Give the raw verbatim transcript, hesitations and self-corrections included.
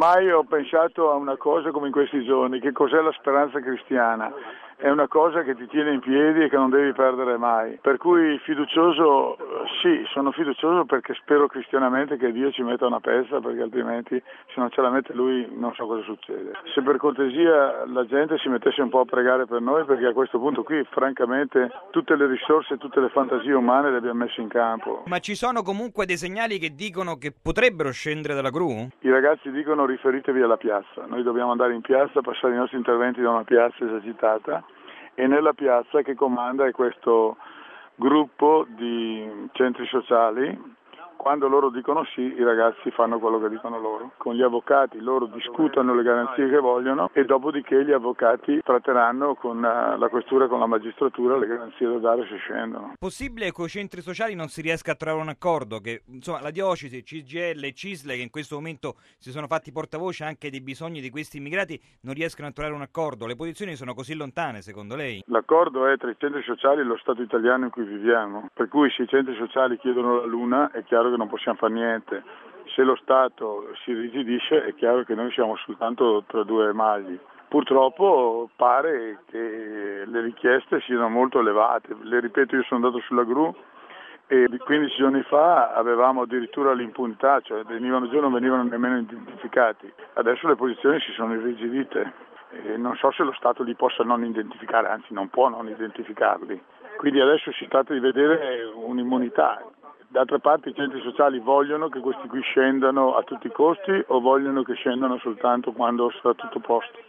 mai ho pensato a una cosa come in questi giorni, che cos'è la speranza cristiana. È una cosa che ti tiene in piedi e che non devi perdere mai. Per cui fiducioso, sì, sono fiducioso perché spero cristianamente che Dio ci metta una pezza, perché altrimenti se non ce la mette Lui non so cosa succede. Se per cortesia la gente si mettesse un po' a pregare per noi, perché a questo punto qui francamente tutte le risorse, tutte le fantasie umane le abbiamo messe in campo. Ma ci sono comunque dei segnali che dicono che potrebbero scendere dalla gru? I ragazzi dicono riferitevi alla piazza, noi dobbiamo andare in piazza, passare i nostri interventi da una piazza esagitata, e nella piazza che comanda è questo gruppo di centri sociali. Quando loro dicono sì, i ragazzi fanno quello che dicono loro. Con gli avvocati loro discutono le garanzie che vogliono e dopodiché gli avvocati tratteranno con la questura e con la magistratura le garanzie da dare se scendono. Possibile che con i centri sociali non si riesca a trovare un accordo? Che insomma la diocesi, C G I L e C I S L, che in questo momento si sono fatti portavoce anche dei bisogni di questi immigrati, non riescono a trovare un accordo. Le posizioni sono così lontane, secondo lei? L'accordo è tra i centri sociali e lo Stato italiano in cui viviamo, per cui se i centri sociali chiedono la luna è chiaro che non possiamo fare niente. Se lo Stato si irrigidisce è chiaro che noi siamo soltanto tra due magli. Purtroppo pare che le richieste siano molto elevate. Le ripeto, io sono andato sulla gru e quindici giorni fa avevamo addirittura l'impunità, cioè venivano giù e non venivano nemmeno identificati. Adesso le posizioni si sono irrigidite e non so se lo Stato li possa non identificare, anzi non può non identificarli. Quindi adesso si tratta di vedere un'immunità. D'altra parte i centri sociali vogliono che questi qui scendano a tutti i costi o vogliono che scendano soltanto quando sarà tutto a posto?